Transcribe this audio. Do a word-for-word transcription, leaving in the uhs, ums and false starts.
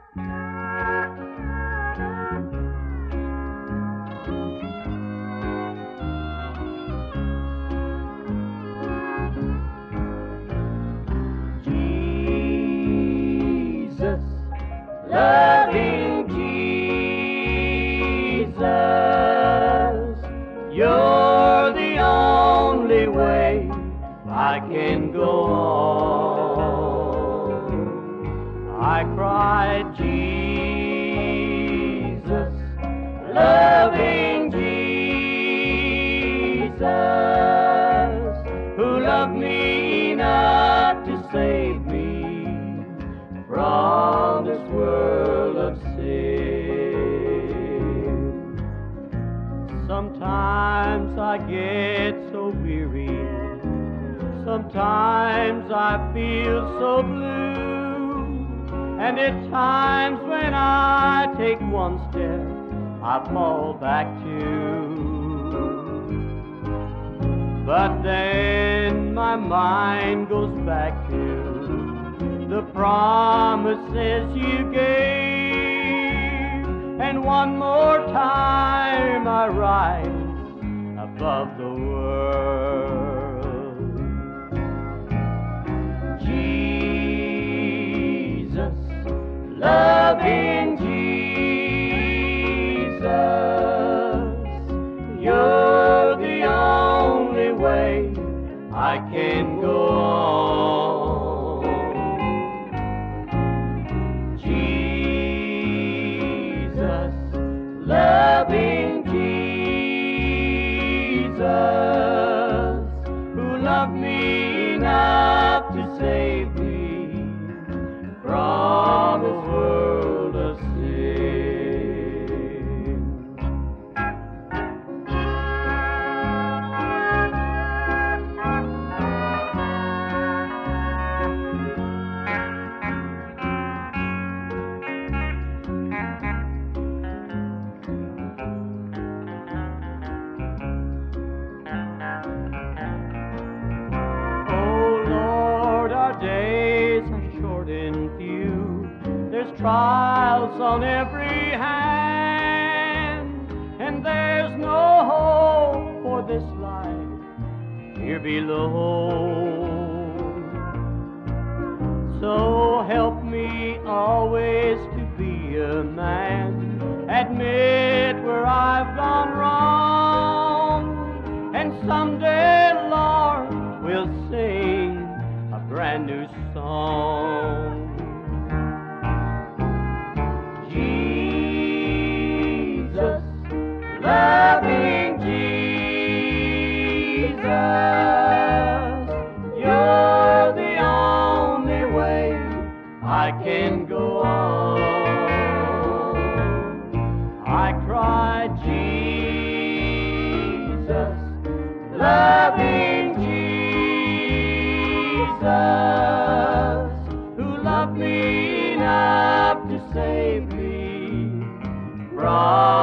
Jesus, loving Jesus, you're the only way I can go on. I cried, Jesus, loving Jesus, who loved me enough to save me from this world of sin. Sometimes I get so weary, sometimes I feel so blue, and at times when I take one step, I fall back too. But then my mind goes back to the promises you gave, and one more time I rise above the world. Jesus, loving Jesus, you're the only way I can go on. Jesus, loving Jesus, who loved me enough to save me from this world of sin. Days are short and few, there's trials on every hand, and there's no hope for this life here below. So help me always to be a man, admit where I've gone wrong, and someday, Lord, we'll sing a brand new song. Jesus, loving Jesus, you're the only way I can go on. I cried, Jesus, loving Jesus, who loved me enough to save me from